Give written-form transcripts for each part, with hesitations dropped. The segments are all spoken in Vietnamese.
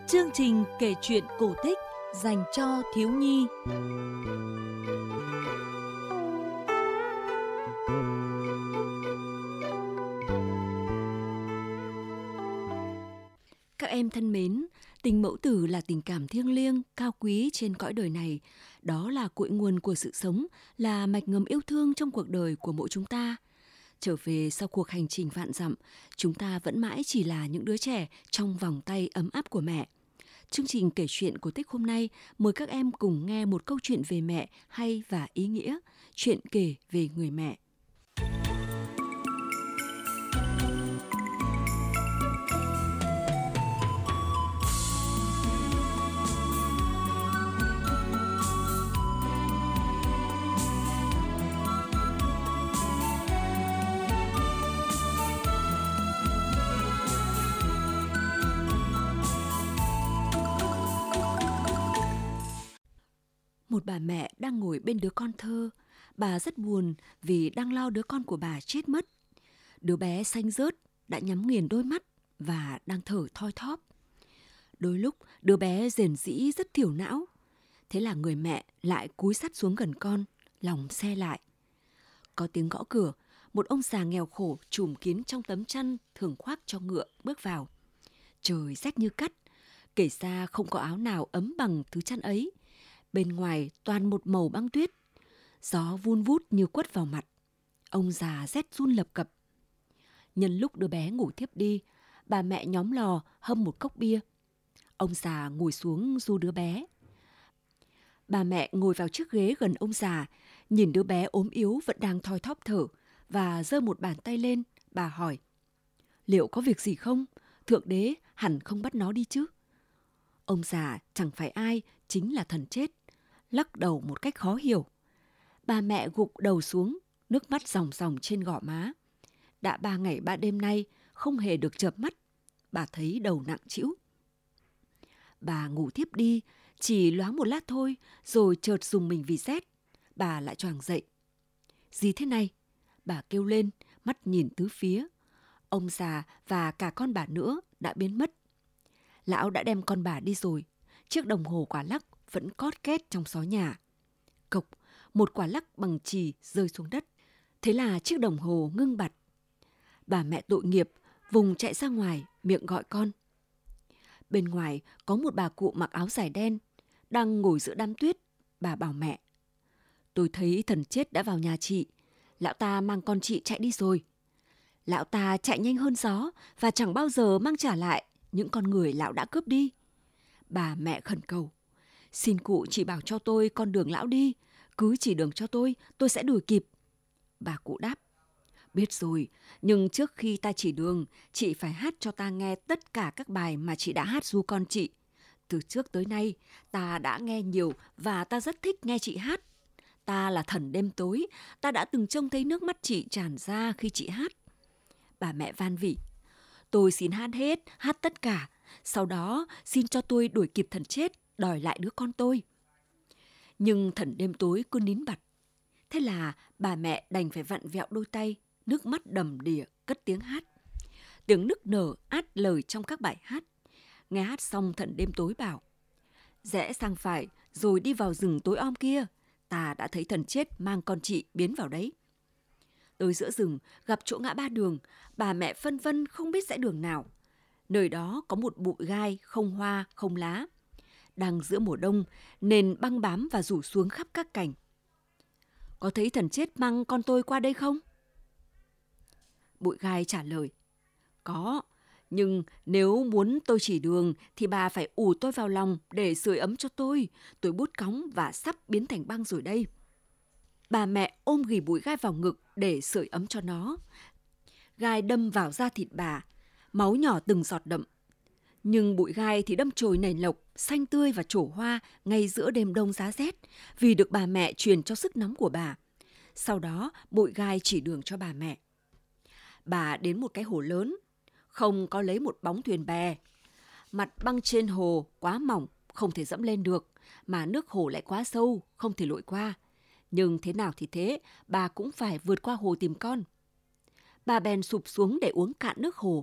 Chương trình kể chuyện cổ tích dành cho thiếu nhi. Các em thân mến, tình mẫu tử là tình cảm thiêng liêng, cao quý trên cõi đời này. Đó là cội nguồn của sự sống, là mạch ngầm yêu thương trong cuộc đời của mỗi chúng ta. Trở về sau cuộc hành trình vạn dặm, chúng ta vẫn mãi chỉ là những đứa trẻ trong vòng tay ấm áp của mẹ. Chương trình kể chuyện cổ tích hôm nay mời các em cùng nghe một câu chuyện về mẹ hay và ý nghĩa, chuyện kể về người mẹ. Một bà mẹ đang ngồi bên đứa con thơ. Bà rất buồn vì đang lo đứa con của bà chết mất. Đứa bé xanh rớt đã nhắm nghiền đôi mắt và đang thở thoi thóp. Đôi lúc đứa bé rền rĩ rất thiểu não. Thế là người mẹ lại cúi sát xuống gần con, lòng se lại. Có tiếng gõ cửa, một ông già nghèo khổ trùm kín trong tấm chăn thường khoác cho ngựa bước vào. Trời rét như cắt, kể ra không có áo nào ấm bằng thứ chăn ấy. Bên ngoài toàn một màu băng tuyết, gió vun vút như quất vào mặt. Ông già rét run lập cập. Nhân lúc đứa bé ngủ thiếp đi, bà mẹ nhóm lò hâm một cốc bia. Ông già ngồi xuống ru đứa bé. Bà mẹ ngồi vào chiếc ghế gần ông già, nhìn đứa bé ốm yếu vẫn đang thoi thóp thở và giơ một bàn tay lên. Bà hỏi: "Liệu có việc gì không? Thượng đế hẳn không bắt nó đi chứ?" Ông già chẳng phải ai, chính là thần chết, lắc đầu một cách khó hiểu. Bà mẹ gục đầu xuống, nước mắt ròng ròng trên gò má. Đã 3 ngày 3 đêm nay không hề được chợp mắt, bà thấy đầu nặng trĩu. Bà ngủ thiếp đi, chỉ loáng một lát thôi, rồi chợt rùng mình vì rét. Bà lại choàng dậy. "Gì thế này?" Bà kêu lên, mắt nhìn tứ phía. Ông già và cả con bà nữa đã biến mất. Lão đã đem con bà đi rồi. Chiếc đồng hồ quả lắc vẫn cót két trong xó nhà. Cộc, một quả lắc bằng chì rơi xuống đất. Thế là chiếc đồng hồ ngưng bặt. Bà mẹ tội nghiệp vùng chạy ra ngoài, miệng gọi con. Bên ngoài có một bà cụ mặc áo dài đen đang ngồi giữa đám tuyết. Bà bảo mẹ: "Tôi thấy thần chết đã vào nhà chị. Lão ta mang con chị chạy đi rồi. Lão ta chạy nhanh hơn gió và chẳng bao giờ mang trả lại những con người lão đã cướp đi." Bà mẹ khẩn cầu: "Xin cụ chỉ bảo cho tôi con đường lão đi, cứ chỉ đường cho tôi sẽ đuổi kịp." Bà cụ đáp: "Biết rồi, nhưng trước khi ta chỉ đường, chị phải hát cho ta nghe tất cả các bài mà chị đã hát ru con chị. Từ trước tới nay, ta đã nghe nhiều và ta rất thích nghe chị hát. Ta là thần đêm tối, ta đã từng trông thấy nước mắt chị tràn ra khi chị hát." Bà mẹ van vỉ: "Tôi xin hát hết, hát tất cả. Sau đó xin cho tôi đuổi kịp thần chết, đòi lại đứa con tôi." Nhưng thần đêm tối cứ nín bặt. Thế là bà mẹ đành phải vặn vẹo đôi tay, nước mắt đầm đìa cất tiếng hát. Tiếng nức nở át lời trong các bài hát. Nghe hát xong, thần đêm tối bảo: "Rẽ sang phải rồi đi vào rừng tối om kia. Ta đã thấy thần chết mang con chị biến vào đấy." Tới giữa rừng gặp chỗ ngã ba đường, bà mẹ phân vân không biết rẽ đường nào. Nơi đó có một bụi gai không hoa không lá. Đang giữa mùa đông nên băng bám và rủ xuống khắp các cành. "Có thấy thần chết mang con tôi qua đây không?" Bụi gai trả lời: "Có, nhưng nếu muốn tôi chỉ đường thì bà phải ù tôi vào lòng để sưởi ấm cho tôi. Tôi bút cóng và sắp biến thành băng rồi đây." Bà mẹ ôm ghì bụi gai vào ngực để sưởi ấm cho nó. Gai đâm vào da thịt bà, máu nhỏ từng giọt đậm. Nhưng bụi gai thì đâm chồi nảy lộc, xanh tươi và trổ hoa ngay giữa đêm đông giá rét, vì được bà mẹ truyền cho sức nóng của bà. Sau đó bụi gai chỉ đường cho bà mẹ. Bà đến một cái hồ lớn, không có lấy một bóng thuyền bè. Mặt băng trên hồ quá mỏng, không thể dẫm lên được, mà nước hồ lại quá sâu, không thể lội qua. Nhưng thế nào thì thế, bà cũng phải vượt qua hồ tìm con. Bà bèn sụp xuống để uống cạn nước hồ,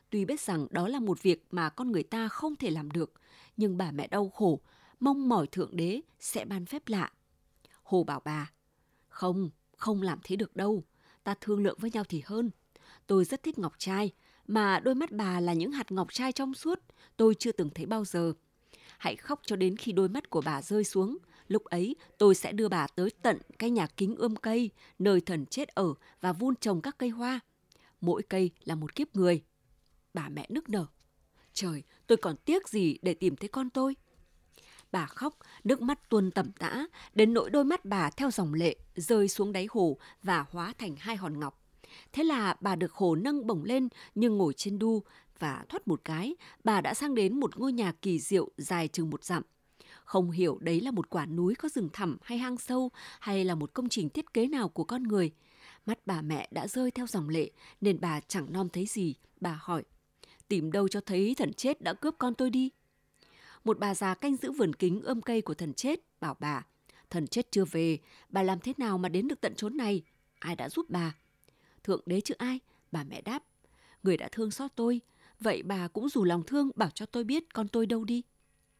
Tuy biết rằng đó là một việc mà con người ta không thể làm được, nhưng bà mẹ đau khổ, mong mỏi Thượng Đế sẽ ban phép lạ. Hồ bảo bà, không, không làm thế được đâu, ta thương lượng với nhau thì hơn. Tôi rất thích ngọc trai, mà đôi mắt bà là những hạt ngọc trai trong suốt, tôi chưa từng thấy bao giờ. Hãy khóc cho đến khi đôi mắt của bà rơi xuống. Lúc ấy tôi sẽ đưa bà tới tận cái nhà kính ươm cây, nơi thần chết ở và vun trồng các cây hoa. Mỗi cây là một kiếp người. Bà mẹ nức nở. Trời, tôi còn tiếc gì để tìm thấy con tôi. Bà khóc, nước mắt tuôn tầm tã, đến nỗi đôi mắt bà theo dòng lệ rơi xuống đáy hồ và hóa thành hai hòn ngọc. Thế là bà được hồ nâng bổng lên như ngồi trên đu, và thoát một cái, bà đã sang đến một ngôi nhà kỳ diệu dài chừng 1 dặm. Không hiểu đấy là một quả núi có rừng thẳm hay hang sâu, hay là một công trình thiết kế nào của con người. Mắt bà mẹ đã rơi theo dòng lệ, nên bà chẳng nom thấy gì. Bà hỏi, tìm đâu cho thấy thần chết đã cướp con tôi đi? Một bà già canh giữ vườn kính ươm cây của thần chết bảo bà, thần chết chưa về, bà làm thế nào mà đến được tận chốn này? Ai đã giúp bà? Thượng Đế chứ ai? Bà mẹ đáp, người đã thương xót tôi, vậy bà cũng dù lòng thương bảo cho tôi biết con tôi đâu đi.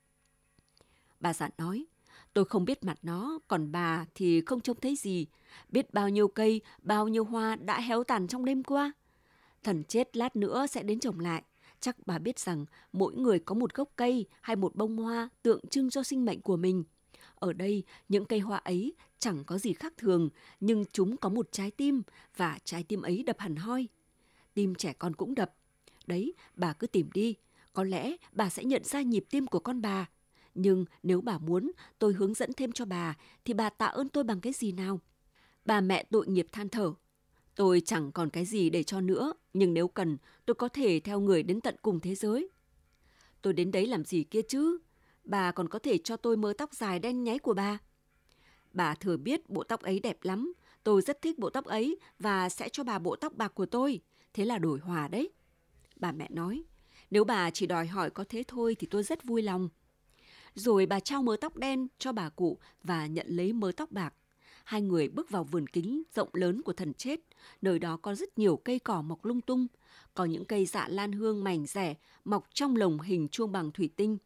Bà già nói, tôi không biết mặt nó, còn bà thì không trông thấy gì. Biết bao nhiêu cây, bao nhiêu hoa đã héo tàn trong đêm qua. Thần chết lát nữa sẽ đến trồng lại. Chắc bà biết rằng mỗi người có một gốc cây hay một bông hoa tượng trưng cho sinh mệnh của mình. Ở đây, những cây hoa ấy chẳng có gì khác thường, nhưng chúng có một trái tim, và trái tim ấy đập hẳn hoi. Tim trẻ con cũng đập. Đấy, bà cứ tìm đi. Có lẽ bà sẽ nhận ra nhịp tim của con bà. Nhưng nếu bà muốn tôi hướng dẫn thêm cho bà, thì bà tạ ơn tôi bằng cái gì nào? Bà mẹ tội nghiệp than thở. Tôi chẳng còn cái gì để cho nữa, nhưng nếu cần, tôi có thể theo người đến tận cùng thế giới. Tôi đến đấy làm gì kia chứ? Bà còn có thể cho tôi mớ tóc dài đen nháy của bà. Bà thừa biết bộ tóc ấy đẹp lắm. Tôi rất thích bộ tóc ấy và sẽ cho bà bộ tóc bạc của tôi. Thế là đổi hòa đấy. Bà mẹ nói, nếu bà chỉ đòi hỏi có thế thôi thì tôi rất vui lòng. Rồi bà trao mớ tóc đen cho bà cụ và nhận lấy mớ tóc bạc. Hai người bước vào vườn kính rộng lớn của thần chết. Nơi đó có rất nhiều cây cỏ mọc lung tung. Có những cây dạ lan hương mảnh rẻ mọc trong lồng hình chuông bằng thủy tinh.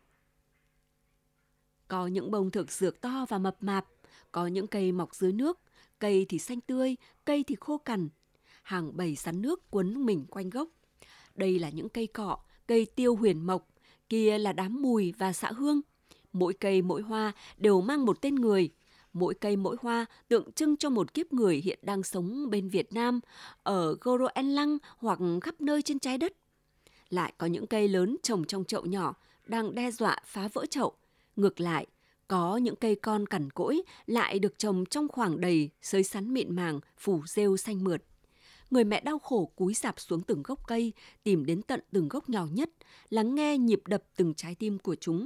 Có những bông thực dược to và mập mạp. Có những cây mọc dưới nước. Cây thì xanh tươi, cây thì khô cằn. Hàng bầy rắn nước quấn mình quanh gốc. Đây là những cây cọ, cây tiêu huyền mộc. Kia là đám mùi và xạ hương. Mỗi cây mỗi hoa đều mang một tên người. Mỗi cây mỗi hoa tượng trưng cho một kiếp người hiện đang sống bên Việt Nam, ở Groenland hoặc khắp nơi trên trái đất. Lại có những cây lớn trồng trong chậu nhỏ đang đe dọa phá vỡ chậu. Ngược lại, có những cây con cằn cỗi lại được trồng trong khoảng đầy xới sắn mịn màng, phủ rêu xanh mượt. Người mẹ đau khổ cúi rạp xuống từng gốc cây, tìm đến tận từng gốc nhỏ nhất, lắng nghe nhịp đập từng trái tim của chúng.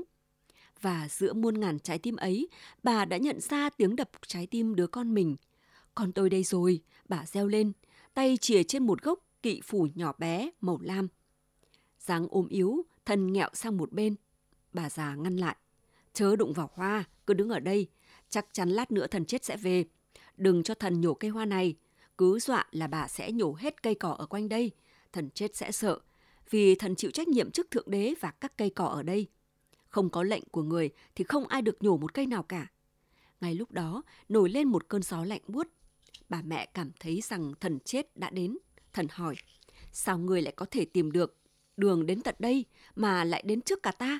Và giữa muôn ngàn trái tim ấy, bà đã nhận ra tiếng đập trái tim đứa con mình. Con tôi đây rồi, bà reo lên, tay chìa trên một gốc kỵ phủ nhỏ bé màu lam. Dáng ốm yếu, thân nghẹo sang một bên. Bà già ngăn lại. Chớ đụng vào hoa, cứ đứng ở đây. Chắc chắn lát nữa thần chết sẽ về. Đừng cho thần nhổ cây hoa này. Cứ dọa là bà sẽ nhổ hết cây cỏ ở quanh đây. Thần chết sẽ sợ, vì thần chịu trách nhiệm trước Thượng Đế và các cây cỏ ở đây. Không có lệnh của người thì không ai được nhổ một cây nào cả. Ngay lúc đó, nổi lên một cơn gió lạnh buốt. Bà mẹ cảm thấy rằng thần chết đã đến. Thần hỏi, sao người lại có thể tìm được đường đến tận đây mà lại đến trước cả ta?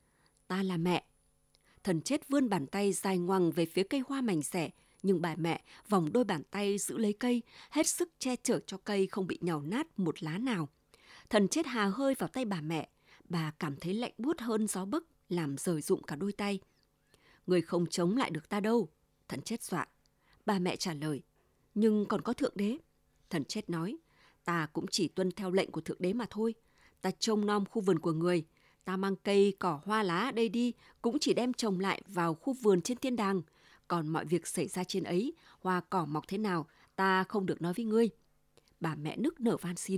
Ta là mẹ. Thần chết vươn bàn tay dài ngoằng về phía cây hoa mảnh rẻ, nhưng bà mẹ vòng đôi bàn tay giữ lấy cây, hết sức che chở cho cây không bị nhàu nát một lá nào. Thần chết hà hơi vào tay bà mẹ. Bà cảm thấy lạnh buốt hơn gió bấc, làm rời rụng cả đôi tay. Người không chống lại được ta đâu, thần chết dọa. Bà mẹ trả lời, nhưng còn có Thượng Đế. Thần chết nói, ta cũng chỉ tuân theo lệnh của Thượng Đế mà thôi. Ta trông nom khu vườn của người. Ta mang cây, cỏ, hoa lá đây đi, cũng chỉ đem trồng lại vào khu vườn trên thiên đàng. Còn mọi việc xảy ra trên ấy, hoa cỏ mọc thế nào, ta không được nói với ngươi. Bà mẹ nức nở van xin.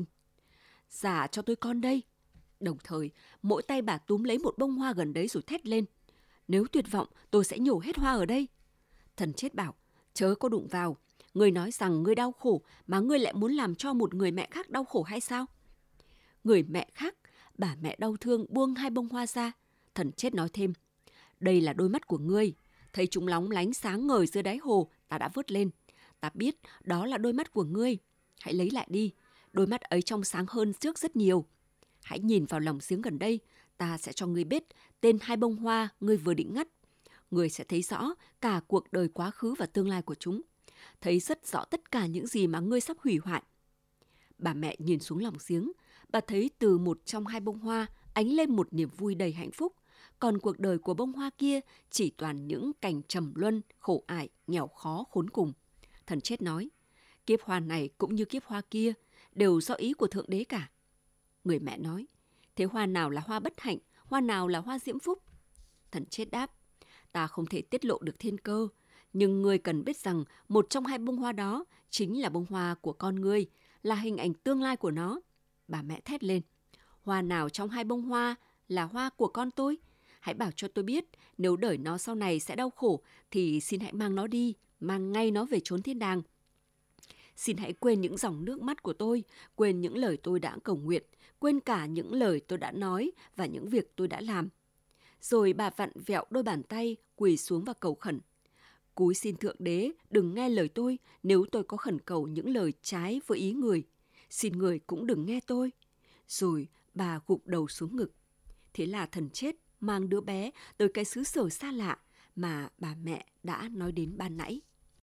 Giả cho tôi con đây. Đồng thời, mỗi tay bà túm lấy một bông hoa gần đấy rồi thét lên. Nếu tuyệt vọng, tôi sẽ nhổ hết hoa ở đây. Thần chết bảo, chớ có đụng vào. Ngươi nói rằng ngươi đau khổ, mà ngươi lại muốn làm cho một người mẹ khác đau khổ hay sao? Người mẹ khác, bà mẹ đau thương buông 2 bông hoa ra. Thần chết nói thêm, đây là đôi mắt của ngươi. Thấy chúng lóng lánh sáng ngời dưới đáy hồ, ta đã vớt lên. Ta biết đó là đôi mắt của ngươi. Hãy lấy lại đi. Đôi mắt ấy trong sáng hơn trước rất nhiều. Hãy nhìn vào lòng giếng gần đây. Ta sẽ cho ngươi biết tên 2 bông hoa ngươi vừa định ngắt. Ngươi sẽ thấy rõ cả cuộc đời quá khứ và tương lai của chúng. Thấy rất rõ tất cả những gì mà ngươi sắp hủy hoại. Bà mẹ nhìn xuống lòng giếng. Bà thấy từ một trong 2 bông hoa ánh lên một niềm vui đầy hạnh phúc. Còn cuộc đời của bông hoa kia chỉ toàn những cảnh trầm luân, khổ ải, nghèo khó, khốn cùng. Thần chết nói, kiếp hoa này cũng như kiếp hoa kia, đều do ý của Thượng Đế cả. Người mẹ nói, thế hoa nào là hoa bất hạnh, hoa nào là hoa diễm phúc? Thần chết đáp, ta không thể tiết lộ được thiên cơ, nhưng ngươi cần biết rằng một trong 2 bông hoa đó chính là bông hoa của con ngươi, là hình ảnh tương lai của nó. Bà mẹ thét lên, hoa nào trong 2 bông hoa là hoa của con tôi? Hãy bảo cho tôi biết, nếu đời nó sau này sẽ đau khổ, thì xin hãy mang nó đi, mang ngay nó về chốn thiên đàng. Xin hãy quên những dòng nước mắt của tôi, quên những lời tôi đã cầu nguyện, quên cả những lời tôi đã nói và những việc tôi đã làm. Rồi bà vặn vẹo đôi bàn tay, quỳ xuống và cầu khẩn. Cúi xin Thượng Đế đừng nghe lời tôi nếu tôi có khẩn cầu những lời trái với ý người. Xin người cũng đừng nghe tôi. Rồi bà gục đầu xuống ngực. Thế là thần chết mang đứa bé tới cái xứ sở xa lạ mà bà mẹ đã nói đến ban nãy.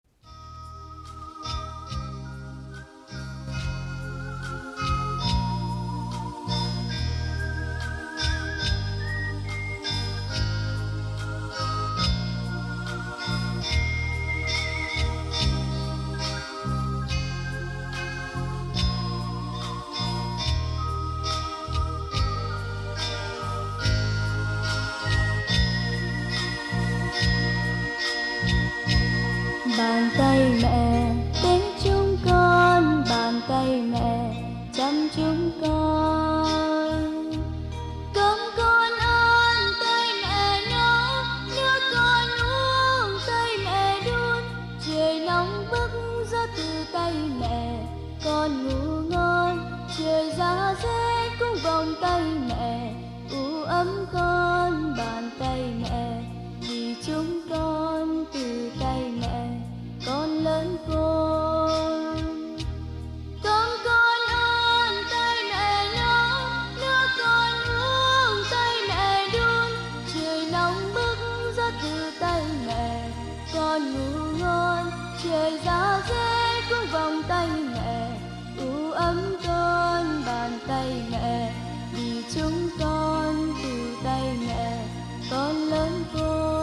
Bàn tay mẹ đến chúng con, bàn tay mẹ chăm chúng con. Cơm con ăn tay mẹ nấu, nước con uống tay mẹ đun. Trời nóng bức gió từ tay mẹ, con ngủ ngon. Trời giá rét cũng vòng tay mẹ, u ấm con bàn tay mẹ. Vì chúng con từ tay mẹ con lớn khôn. Cơm con ăn tay mẹ nấu, nước con uống tay mẹ đun. Trời nóng bức gió từ tay mẹ, con ngủ ngon. Trời giá rét cũng vòng tay mẹ, u ấm con bàn tay mẹ. Vì chúng con từ tay mẹ con lớn khôn.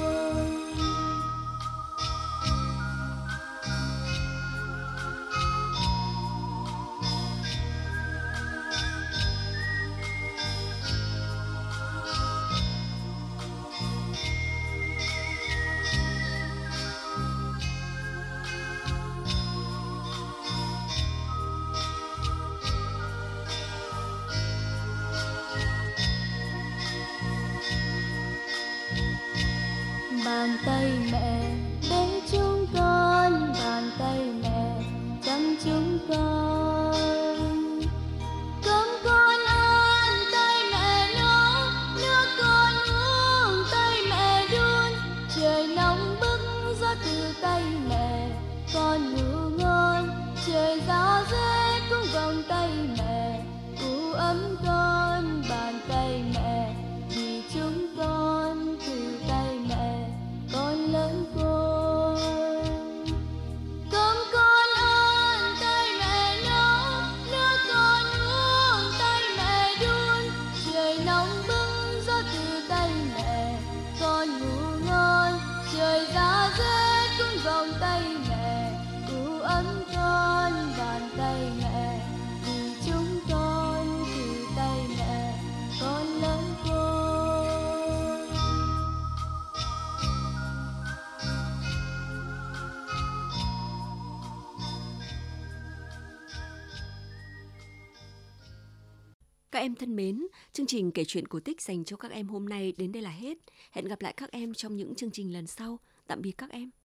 Bàn tay mẹ để chúng con, bàn tay mẹ chăm chúng con. Cơm con ăn tay mẹ nấu, nước con uống tay mẹ đun. Trời nóng bức gió từ tay mẹ, con ngủ ngon. Trời giá rét cũng vòng tay mẹ, u ấm con bàn tay mẹ. Vì chúng con từ tay mẹ con lớn khôn. Cơm con ăn tay mẹ nấu, nước con uống tay mẹ đun. Trời nóng bức gió từ tay mẹ, con ngủ ngon. Trời giá rét cũng vòng tay mẹ, u ấm con bàn tay mẹ. Vì chúng con từ tay mẹ con lớn khôn. Các em thân mến, chương trình kể chuyện cổ tích dành cho các em hôm nay đến đây là hết. Hẹn gặp lại các em trong những chương trình lần sau. Tạm biệt các em.